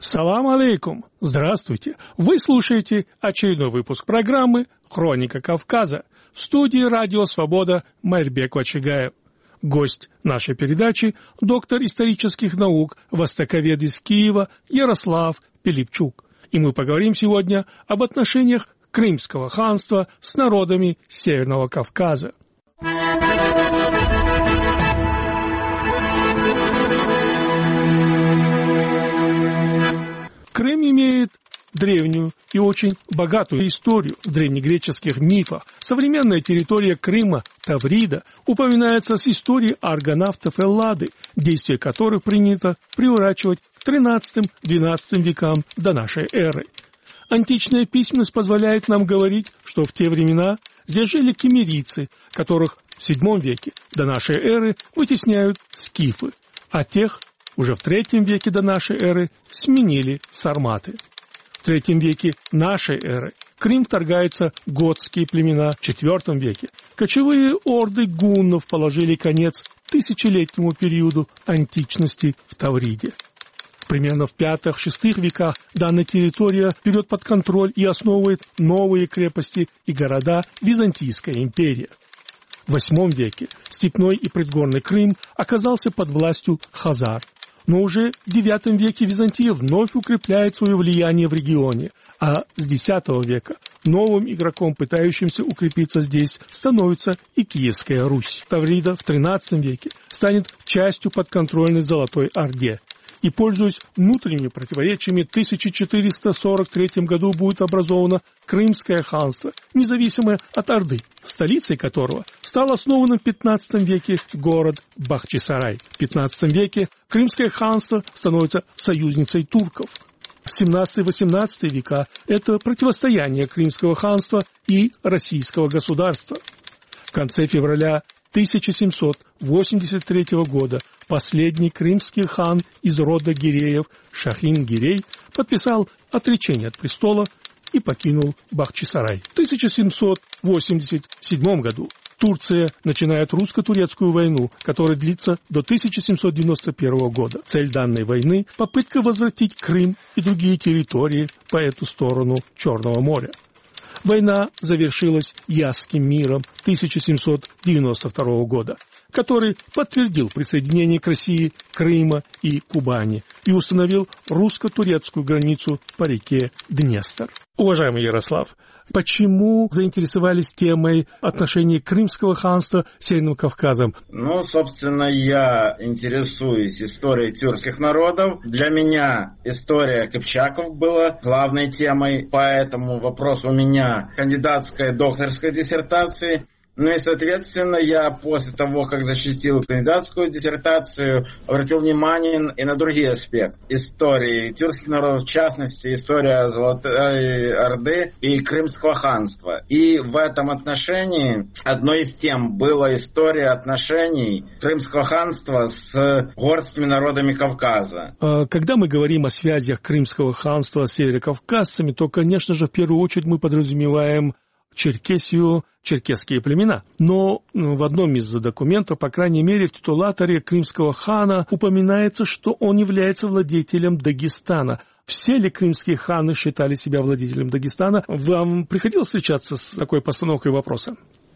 Салам алейкум! Здравствуйте! Вы слушаете очередной выпуск программы «Хроника Кавказа». В студии «Радио Свобода» Майрбек Вачигаев. Гость нашей передачи – доктор исторических наук, востоковед из Киева Ярослав Пилипчук. И мы поговорим сегодня об отношениях Крымского ханства с народами Северного Кавказа. Крым имеет древнюю и очень богатую историю в древнегреческих мифах. Современная территория Крыма, Таврида, упоминается с историей аргонавтов Эллады, действия которых принято приурачивать к XIII-XII векам до нашей эры. Античная письменность позволяет нам говорить, что в те времена здесь жили киммерийцы, которых в VII веке до нашей эры вытесняют скифы, а тех уже в III веке до нашей эры сменили сарматы. В III веке нашей эры в Крым вторгаются готские племена. В IV веке кочевые орды гуннов положили конец тысячелетнему периоду античности в Тавриде. Примерно в V-VI веках данная территория берет под контроль и основывает новые крепости и города Византийская империя. В VIII веке степной и предгорный Крым оказался под властью хазар. Но уже в IX веке Византия вновь укрепляет свое влияние в регионе, а с X века новым игроком, пытающимся укрепиться здесь, становится и Киевская Русь. Таврида в XIII веке станет частью подконтрольной Золотой Орде. И, пользуясь внутренними противоречиями, в 1443 году будет образовано Крымское ханство, независимое от Орды, столицей которого стал основан в XV веке город Бахчисарай. В XV веке Крымское ханство становится союзницей турков. XVII-XVIII века – это противостояние Крымского ханства и российского государства. В конце февраля 1783 года последний крымский хан из рода Гиреев Шахин-Гирей подписал отречение от престола и покинул Бахчисарай. В 1787 году Турция начинает русско-турецкую войну, которая длится до 1791 года. Цель данной войны – попытка возвратить Крым и другие территории по эту сторону Черного моря. Война завершилась Ясским миром 1792 года, который подтвердил присоединение к России Крыма и Кубани и установил русско-турецкую границу по реке Днестр. Уважаемый Ярослав, почему заинтересовались темой отношений Крымского ханства с Северным Кавказом? Собственно, я интересуюсь историей тюркских народов. Для меня история кыпчаков была главной темой, по этому вопросу у меня кандидатская, докторская диссертация. И, соответственно, я после того, как защитил кандидатскую диссертацию, обратил внимание и на другие аспекты истории тюркских народов, в частности, история Золотой Орды и Крымского ханства. И в этом отношении одной из тем была история отношений Крымского ханства с горскими народами Кавказа. Когда мы говорим о связях Крымского ханства с северокавказцами, то, конечно же, в первую очередь мы подразумеваем Черкесию, черкесские племена. Но в одном из документов, по крайней мере, в титулаторе крымского хана упоминается, что он является владетелем Дагестана. Все ли крымские ханы считали себя владетелем Дагестана? Вам приходилось встречаться с такой постановкой вопроса?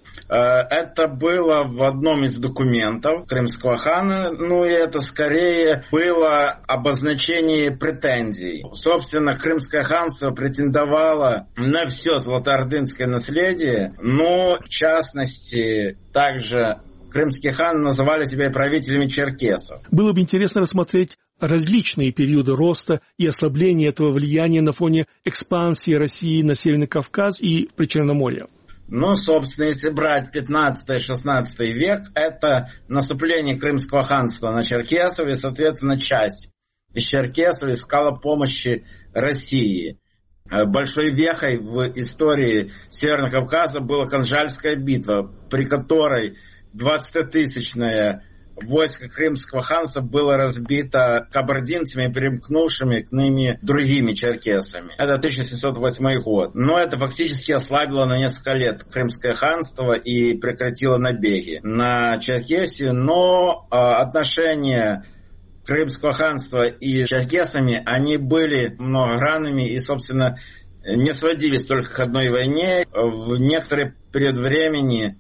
Это было в одном из документов крымского хана, и это скорее было обозначение претензий. Собственно, Крымское ханство претендовало на все золотоордынское наследие, но в частности также крымские ханы называли себя правителями черкесов. Было бы интересно рассмотреть различные периоды роста и ослабления этого влияния на фоне экспансии России на Северный Кавказ и Причерноморье. Собственно, если брать 15-16 век, это наступление Крымского ханства на черкесов, и, соответственно, часть из черкесов искала помощи России. Большой вехой в истории Северного Кавказа была Канжальская битва, при которой 20-тысячная войско Крымского ханства было разбито кабардинцами, примкнувшими к ними другими черкесами. Это 1708 год. Но это фактически ослабило на несколько лет Крымское ханство и прекратило набеги на Черкесию. Но отношения Крымского ханства и черкесами, они были многогранными и, собственно, не сводились только к одной войне. В некоторый период времени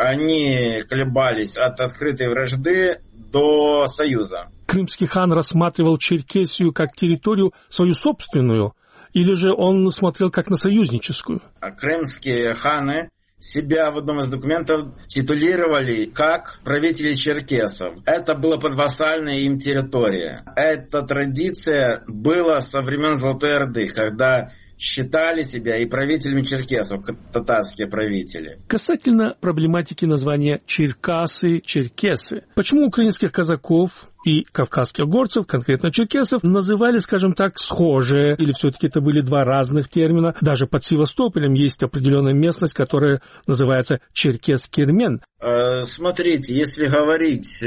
они колебались от открытой вражды до союза. Крымский хан рассматривал Черкесию как территорию свою собственную, или же он смотрел как на союзническую? Крымские ханы себя в одном из документов титулировали как правители черкесов. Это была подвассальная им территория. Эта традиция была со времен Золотой Орды, когда считали себя и правителями черкесов, татарские правители. Касательно проблематики названия Черкасы, черкесы. Почему украинских казаков и кавказских горцев, конкретно черкесов, называли, скажем так, схожие, или все-таки это были два разных термина? Даже под Севастополем есть определенная местность, которая называется Черкес-Кирмен. Смотрите, если говорить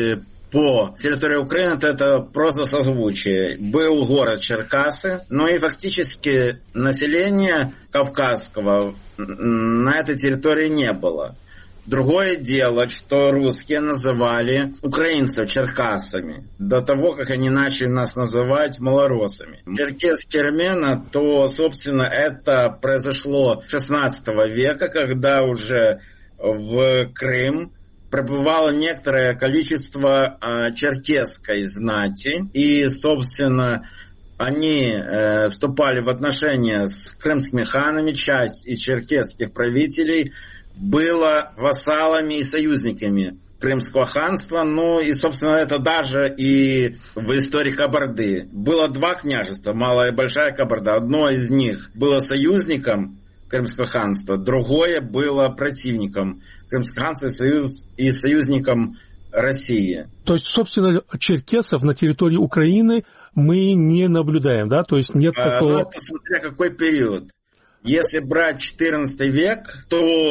по территории Украины, то это просто созвучие. Был город Черкасы, но и фактически населения кавказского на этой территории не было. Другое дело, что русские называли украинцев черкасами, до того, как они начали нас называть малоросами. Черкес-Кирмена, то, собственно, это произошло в XVI века, когда уже в Крым прибывало некоторое количество черкесской знати, и, собственно, они вступали в отношения с крымскими ханами, часть из черкесских правителей была вассалами и союзниками Крымского ханства, ну и, собственно, это даже и в истории Кабарды. Было два княжества, Малая и Большая Кабарда. Одно из них было союзником Крымского ханства, другое было противником Крымского ханства и союзником России. То есть, собственно, черкесов на территории Украины мы не наблюдаем, да? То есть нет такого... Ну, это смотря какой период. Если брать XIV век,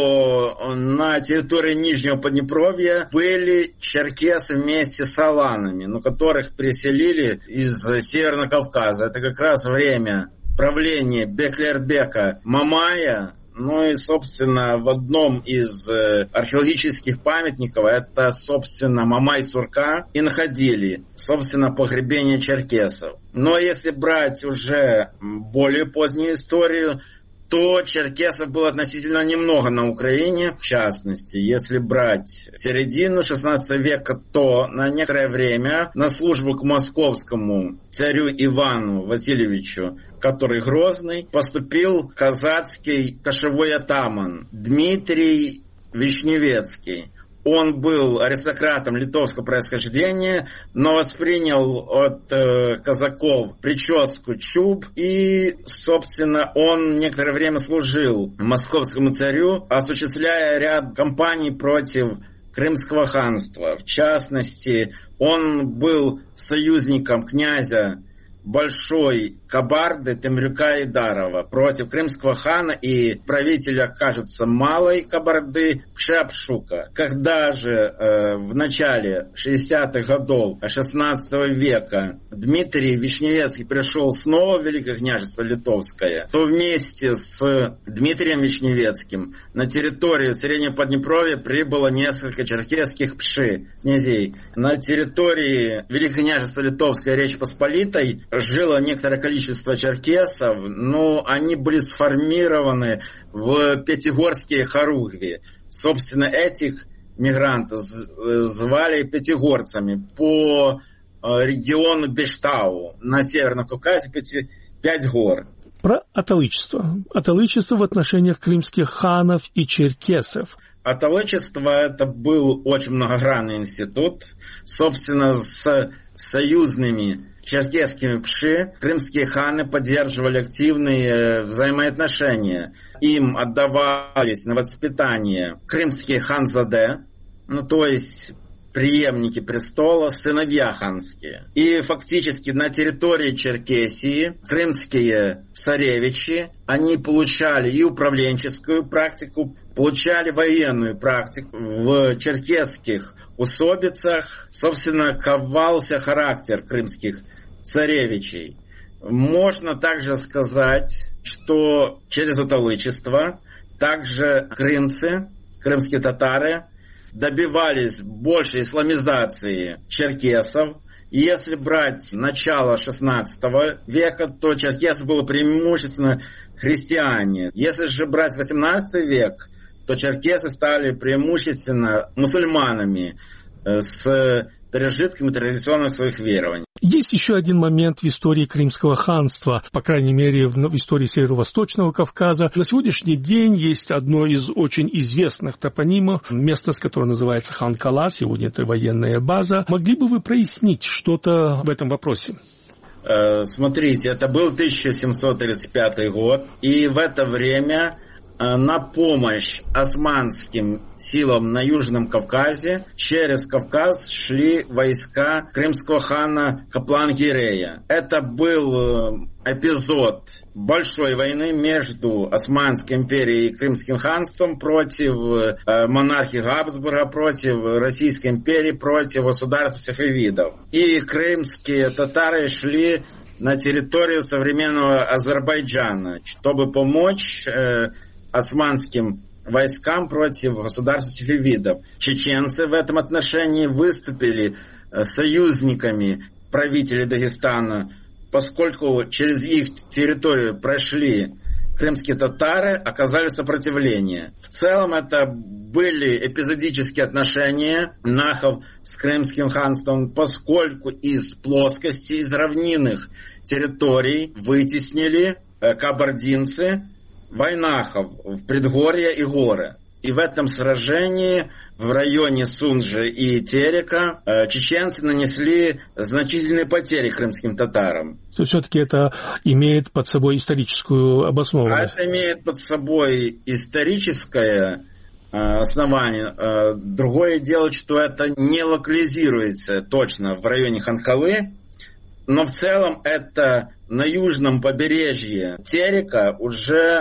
то на территории Нижнего Поднепровья были черкесы вместе с аланами, которых переселили из Северного Кавказа. Это как раз время правления Беклербека Мамая. Ну и, собственно, в одном из археологических памятников, это, собственно, Мамай-Сурка, и находили, собственно, погребение черкесов. Но если брать уже более позднюю историю, то черкесов было относительно немного на Украине. В частности, если брать середину XVI века, то на некоторое время на службу к московскому царю Ивану Васильевичу, который Грозный, поступил казацкий кошевой атаман Дмитрий Вишневецкий. Он был аристократом литовского происхождения, но воспринял от казаков прическу чуб, и, собственно, он некоторое время служил московскому царю, осуществляя ряд кампаний против Крымского ханства. В частности, он был союзником князя Большой Кабарды Темрюка Идарова против крымского хана и правителя, кажется, Малой Кабарды Пшепшука. Когда же в начале 60-х годов XVI века Дмитрий Вишневецкий пришел снова в Великое княжество Литовское, то вместе с Дмитрием Вишневецким на территорию Среднего Поднепровья прибыло несколько черкесских князей. На территории Великого княжества Литовской Речи Посполитой жило некоторое количество черкесов, но они были сформированы в пятигорские хоругви. Собственно, этих мигрантов звали пятигорцами по региону Бештау. На Северном Кавказе 5 гор. Про аталычество. Аталычество в отношениях крымских ханов и черкесов. Аталычество – это был очень многогранный институт. Собственно, с союзными черкесскими пши крымские ханы поддерживали активные взаимоотношения. Им отдавались на воспитание крымские ханзаде, то есть преемники престола, сыновья ханские. И фактически на территории Черкесии крымские царевичи, они получали и управленческую практику, получали военную практику. В черкесских усобицах, собственно, ковался характер крымских царевичей. Можно также сказать, что через аталычество также крымцы, крымские татары, добивались большей исламизации черкесов Если брать начало XVI века, то черкесы было преимущественно христиане. Если же брать XVIII век, то черкесы стали преимущественно мусульманами с пережитками традиционных своих верований. Есть еще один момент в истории Крымского ханства, по крайней мере, в истории Северо-Восточного Кавказа. На сегодняшний день есть одно из очень известных топонимов, место, с которого называется Хан-Кала, сегодня это военная база. Могли бы вы прояснить что-то в этом вопросе? Смотрите, это был 1735 год, и в это время на помощь османским силам на Южном Кавказе через Кавказ шли войска крымского хана Каплан-Гирея. Это был эпизод большой войны между Османской империей и Крымским ханством против монархии Габсбурга, против Российской империи, против государства сефевидов. И крымские татары шли на территорию современного Азербайджана, чтобы помочь османским войскам против государства сефевидов. Чеченцы в этом отношении выступили союзниками правителей Дагестана, поскольку через их территорию прошли крымские татары, оказали сопротивление. В целом это были эпизодические отношения нахов с Крымским ханством, поскольку из плоскости, из равнинных территорий вытеснили кабардинцы вайнахов в предгорье и горы. И в этом сражении в районе Сунжи и Терека чеченцы нанесли значительные потери крымским татарам. Все-таки это имеет под собой историческую обоснованность. Это имеет под собой историческое основание. Другое дело, что это не локализируется точно в районе Хан-Калы, но в целом это на южном побережье Терека уже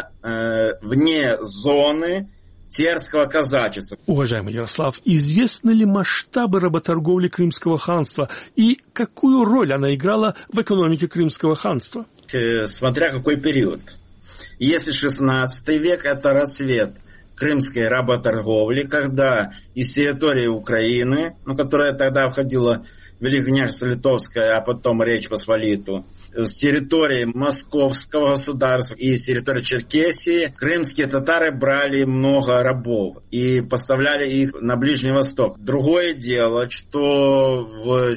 вне зоны терского казачества. Уважаемый Ярослав, известны ли масштабы работорговли Крымского ханства и какую роль она играла в экономике Крымского ханства? Смотря какой период. Если XVI век – это расцвет крымской работорговли, когда из территории Украины, которая тогда входила в Великое княжество Литовское, а потом Речь Посполиту, с территории Московского государства и с территории Черкесии крымские татары брали много рабов и поставляли их на Ближний Восток. Другое дело, что в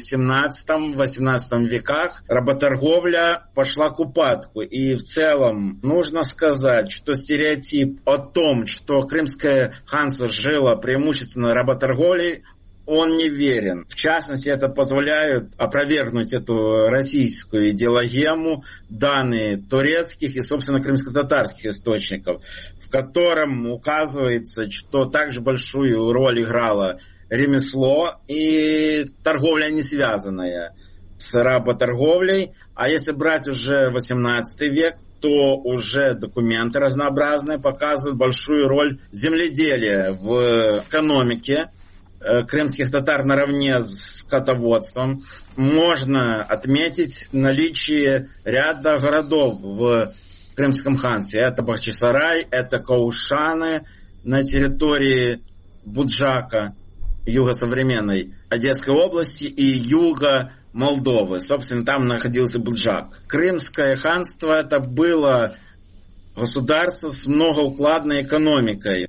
17-18 веках работорговля пошла к упадку. И в целом нужно сказать, что стереотип о том, что Крымское ханство жило преимущественно работорговлей, он неверен. В частности, это позволяет опровергнуть эту российскую идеологему данные турецких и, собственно, крымско-татарских источников, в котором указывается, что также большую роль играло ремесло и торговля не связанная с работорговлей. А если брать уже 18 век, то уже документы разнообразные показывают большую роль земледелия в экономике крымских татар наравне с скотоводством. Можно отметить наличие ряда городов в Крымском ханстве. Это Бахчисарай, это Каушаны на территории Буджака, юга современной Одесской области, и юга Молдовы. Собственно, там находился Буджак. Крымское ханство – это было государство с многоукладной экономикой.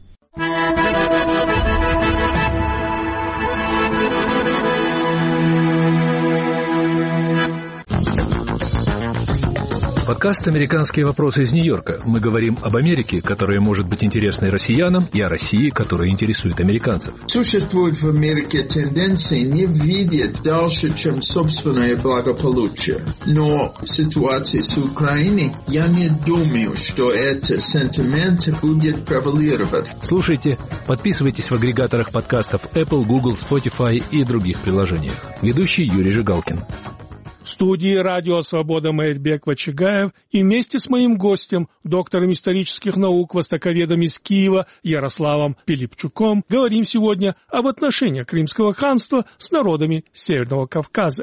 Подкаст «Американские вопросы» из Нью-Йорка. Мы говорим об Америке, которая может быть интересной россиянам, и о России, которая интересует американцев. Существует в Америке тенденции не видеть дальше, чем собственное благополучие. Но в ситуации с Украиной я не думаю, что этот сентимент будет превалировать. Слушайте, подписывайтесь в агрегаторах подкастов Apple, Google, Spotify и других приложениях. Ведущий Юрий Жигалкин. В студии «Радио Свобода» Маирбек Вачигаев и вместе с моим гостем, доктором исторических наук, востоковедом из Киева Ярославом Пилипчуком, говорим сегодня об отношениях Крымского ханства с народами Северного Кавказа.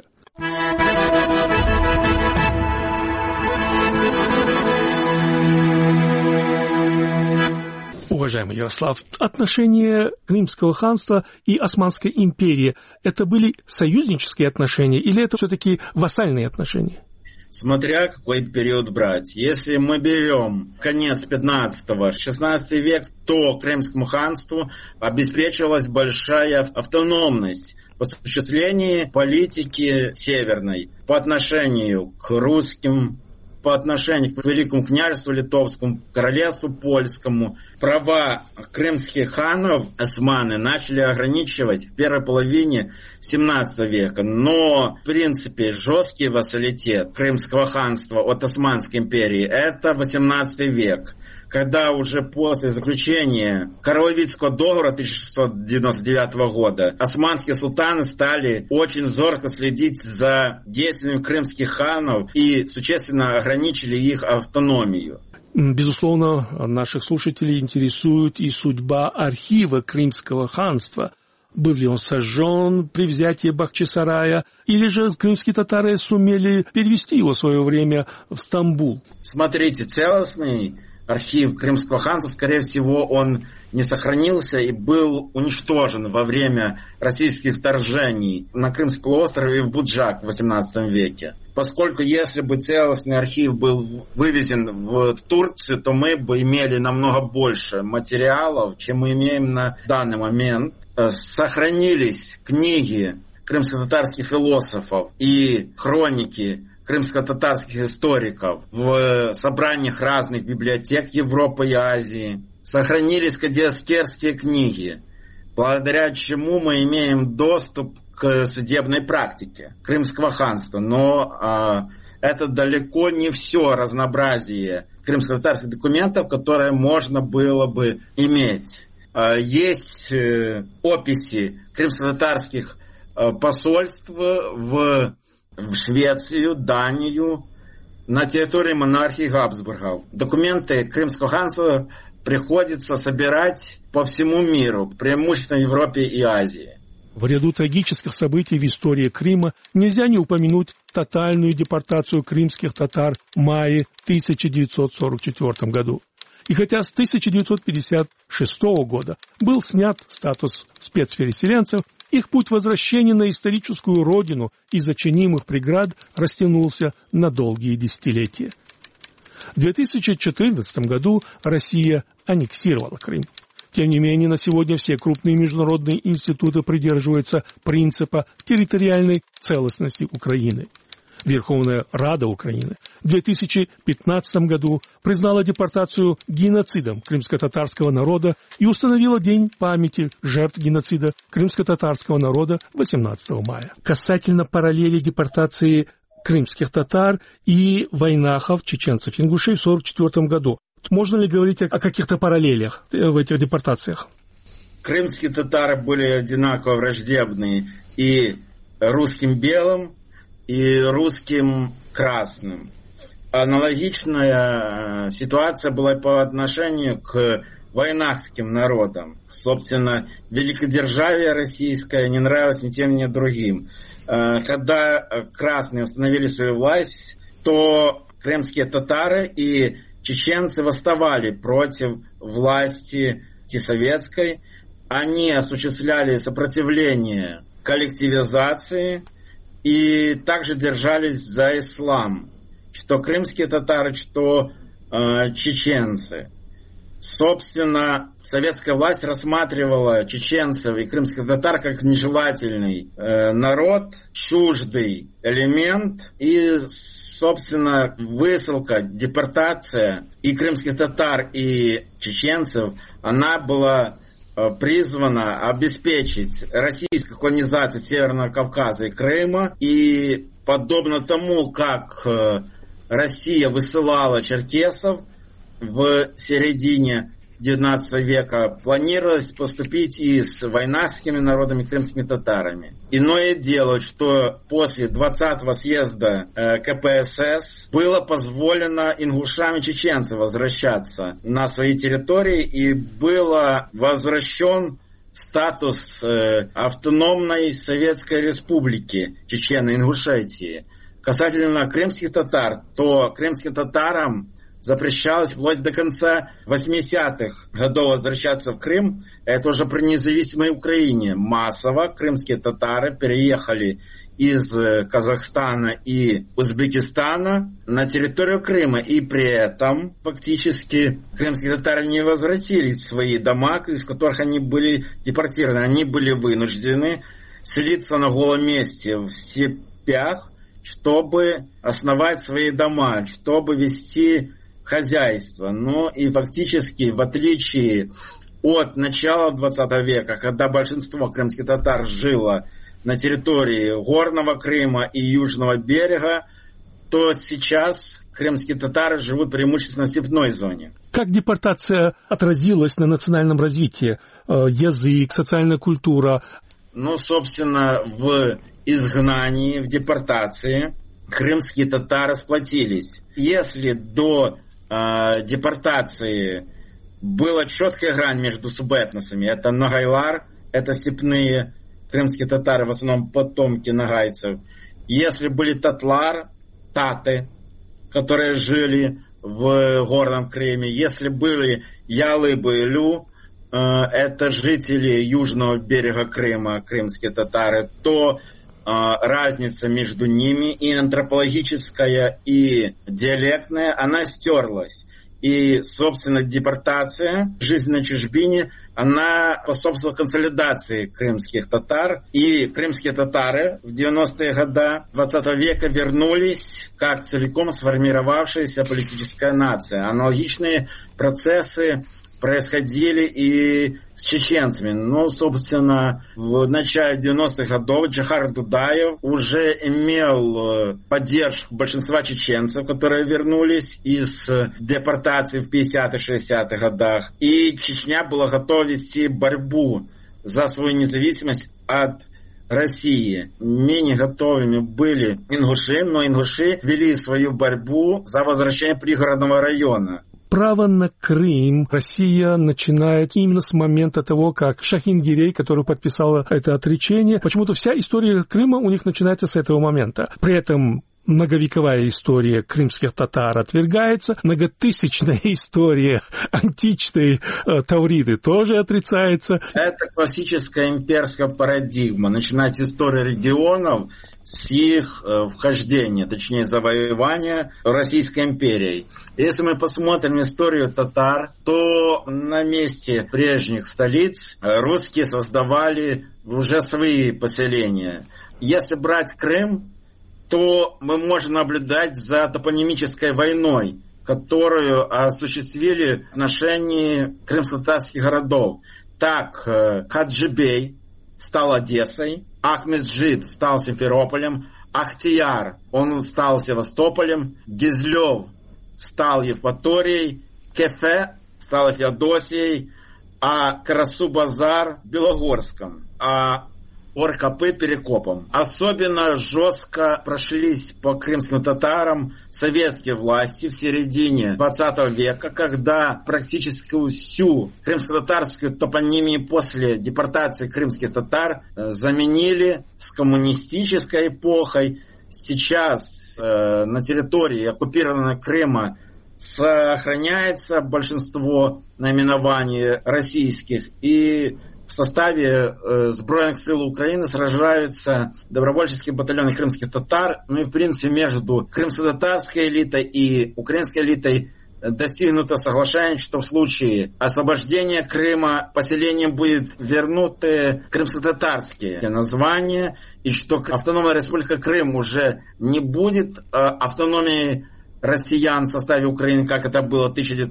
Уважаемый Ярослав, отношения Крымского ханства и Османской империи – это были союзнические отношения или это все-таки вассальные отношения? Смотря какой период брать. Если мы берем конец 15-го, 16 век, то Крымскому ханству обеспечивалась большая автономность в осуществлении политики северной по отношению к русским, по отношению к Великому княжеству Литовскому, Королевству Польскому. Права крымских ханов османы начали ограничивать в первой половине 17 века. Но, в принципе, жесткий вассалитет Крымского ханства от Османской империи – это 18 век, когда уже после заключения Карловицкого договора 1699 года османские султаны стали очень зорко следить за действиями крымских ханов и существенно ограничили их автономию. Безусловно, наших слушателей интересует и судьба архива Крымского ханства. Был ли он сожжен при взятии Бахчисарая, или же крымские татары сумели перевести его в свое время в Стамбул? Смотрите, целостный архив Крымского ханства, скорее всего, он не сохранился и был уничтожен во время российских вторжений на Крымский полуостров и в Буджак в XVIII веке. Поскольку если бы целостный архив был вывезен в Турцию, то мы бы имели намного больше материалов, чем мы имеем на данный момент. Сохранились книги крымско-татарских философов и хроники крымско-татарских историков в собраниях разных библиотек Европы и Азии. Сохранились кадиаскерские книги, благодаря чему мы имеем доступ к судебной практике Крымского ханства. Но это далеко не все разнообразие крымско-татарских документов, которые можно было бы иметь. Есть описи крымско-татарских посольств в Швецию, Данию, на территории монархии Габсбургов. Документы Крымского ханства приходится собирать по всему миру, преимущественно в Европе и Азии. В ряду трагических событий в истории Крыма нельзя не упомянуть тотальную депортацию крымских татар в мае 1944 году. И хотя с 1956 года был снят статус спецпереселенцев, их путь возвращения на историческую родину из-за чинимых преград растянулся на долгие десятилетия. В 2014 году Россия аннексировала Крым. Тем не менее, на сегодня все крупные международные институты придерживаются принципа территориальной целостности Украины. Верховная Рада Украины в 2015 году признала депортацию геноцидом крымско-татарского народа и установила День памяти жертв геноцида крымско-татарского народа 18 мая. Касательно параллели депортации крымских татар и войнахов, чеченцев, ингушей в 1944 году, можно ли говорить о каких-то параллелях в этих депортациях? Крымские татары были одинаково враждебны и русским белым, и русским красным. Аналогичная ситуация была по отношению к войнахским народам. Собственно, великодержавие российское не нравилось ни тем, ни другим. Когда красные установили свою власть, то крымские татары и чеченцы восставали против власти советской. Они осуществляли сопротивление коллективизации и также держались за ислам, что крымские татары, что чеченцы. Собственно, советская власть рассматривала чеченцев и крымских татар как нежелательный народ, чуждый элемент, и, собственно, высылка, депортация и крымских татар, и чеченцев, она была призвана обеспечить российскую колонизацию Северного Кавказа и Крыма. И подобно тому, как Россия высылала черкесов в середине XIX века, планировалось поступить и с войнахскими народами, крымскими татарами. Иное дело, что после 20-го съезда КПСС было позволено ингушам и чеченцам возвращаться на свои территории, и было возвращен статус автономной Советской Республики Чечено-Ингушетии. Касательно крымских татар, то крымским татарам запрещалось вплоть до конца 80-х годов возвращаться в Крым. Это уже при независимой Украине. Массово крымские татары переехали из Казахстана и Узбекистана на территорию Крыма. И при этом фактически крымские татары не возвратились в свои дома, из которых они были депортированы. Они были вынуждены селиться на голом месте в степях, чтобы основать свои дома, чтобы вести хозяйство. Но и фактически, в отличие от начала 20 века, когда большинство крымских татар жило на территории Горного Крыма и Южного берега, то сейчас крымские татары живут преимущественно в степной зоне. Как депортация отразилась на национальном развитии? Язык, социальная культура? Собственно, в изгнании, в депортации крымские татары сплотились. Если до депортации была четкая грань между субэтносами, это Ногайлар, это степные крымские татары, в основном потомки ногайцев. Если были татлар, таты, которые жили в Горном Крыме, если были ялыбы-илю, это жители южного берега Крыма, крымские татары, то разница между ними и антропологическая, и диалектная, она стерлась. И, собственно, депортация, жизнь на чужбине, она способствовала консолидации крымских татар. И крымские татары в 90-е годы 20 века вернулись как целиком сформировавшаяся политическая нация. Аналогичные процессы происходили и с чеченцами. Собственно, в начале 90-х годов Джохар Дудаев уже имел поддержку большинства чеченцев, которые вернулись из депортации в 50-60-х годах. И Чечня была готова вести борьбу за свою независимость от России. Менее готовыми были ингуши, но ингуши вели свою борьбу за возвращение пригородного района. Право на Крым Россия начинает именно с момента того, как Шахингирей, который подписал это отречение, почему-то вся история Крыма у них начинается с этого момента. При этом многовековая история крымских татар отвергается, многотысячная история античной Тавриды тоже отрицается. Это классическая имперская парадигма. Начинать историю регионов с их вхождения, точнее завоевания Российской империей. Если мы посмотрим историю татар, то на месте прежних столиц русские создавали уже свои поселения. Если брать Крым, то мы можем наблюдать за топонимической войной, которую осуществили в отношении крымско-татарских городов. Так, Хаджибей стал Одессой, Ахмеджид стал Симферополем, Ахтияр, он стал Севастополем, Гизлев стал Евпаторией, Кефе стал Феодосией, а Карасу-Базар Белогорском, а Оркапы Перекопом. Особенно жестко прошлись по крымским татарам советские власти в середине 20 века, когда практически всю крымско-татарскую топонимию после депортации крымских татар заменили с коммунистической эпохой. Сейчас на территории оккупированного Крыма сохраняется большинство наименований российских, и в составе Сбройных сил Украины сражаются добровольческие батальоны крымских татар. И, в принципе, между крымско-татарской элитой и украинской элитой достигнуто соглашение, что в случае освобождения Крыма поселением будет вернуты крымско-татарские названия, и что автономная республика Крым уже не будет автономией россиян в составе Украины, как это было в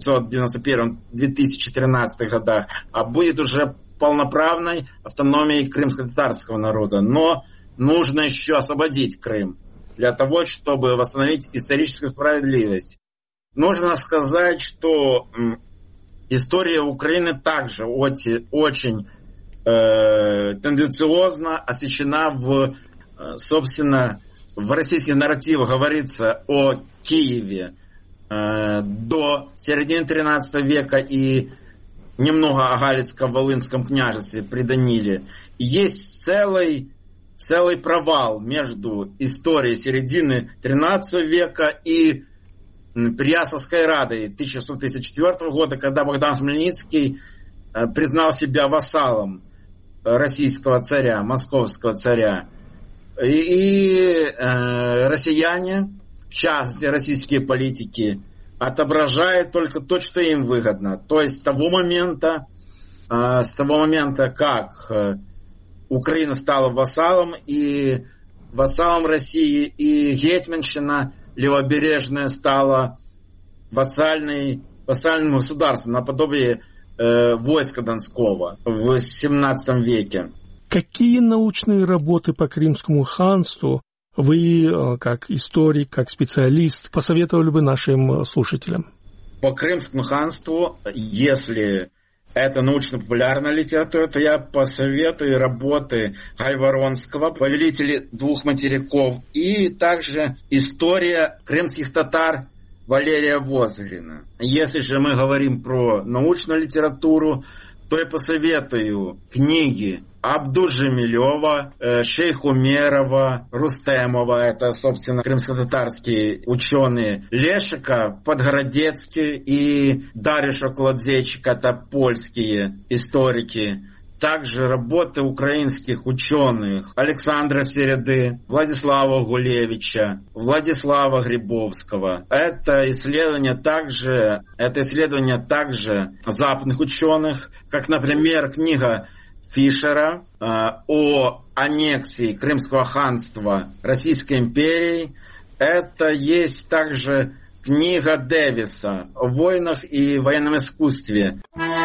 1991-2013 годах, а будет уже полноправной автономией крымско-татарского народа. Но нужно еще освободить Крым для того, чтобы восстановить историческую справедливость. Нужно сказать, что история Украины также очень тенденциозно освещена собственно, в российских нарративах говорится о Киеве до середины XIII века и немного о Галицко-Волынском княжестве при Даниле. Есть целый провал между историей середины XIII века и Переяславской Радой 1654 года, когда Богдан Хмельницкий признал себя вассалом российского царя, московского царя. И россияне, в частности российские политики, отображают только то, что им выгодно. То есть с того момента, как Украина стала вассалом России, и гетьманщина левобережная стала вассальным государством, наподобие войска Донского в XVII веке. Какие научные работы по Крымскому ханству вы, как историк, как специалист, посоветовали бы нашим слушателям? По Крымскому ханству, если это научно-популярная литература, то я посоветую работы Гайворонского, повелители двух материков, и также история крымских татар Валерия Возгрина. Если же мы говорим про научную литературу, то я посоветую книги Абду-Джемилева, Шейх-Умерова, Рустемова, это, собственно, крымско-татарские ученые, Лешика, Подгородецкий и Дариуша Колодзейчика, это польские историки. Также работы украинских ученых Александра Середы, Владислава Гулевича, Владислава Грибовского. Это исследования также западных ученых, как, например, книга Фишера о аннексии Крымского ханства Российской империи. Это есть также книга Дэвиса о войнах и военном искусстве.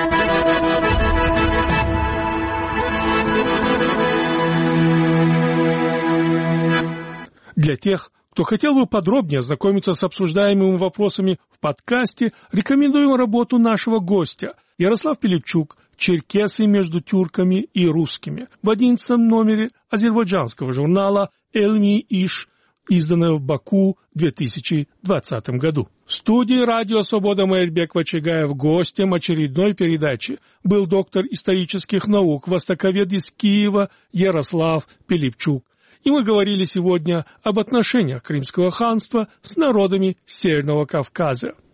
Для тех, кто хотел бы подробнее ознакомиться с обсуждаемыми вопросами в подкасте, рекомендуем работу нашего гостя Ярослав Пилипчук «Черкесы между тюрками и русскими» в 11-м номере азербайджанского журнала «Элми-Иш», изданное в Баку в 2020 году. В студии «Радио Свобода» Майрбек Вачигаев гостем очередной передачи был доктор исторических наук, востоковед из Киева Ярослав Пилипчук. И мы говорили сегодня об отношениях Крымского ханства с народами Северного Кавказа.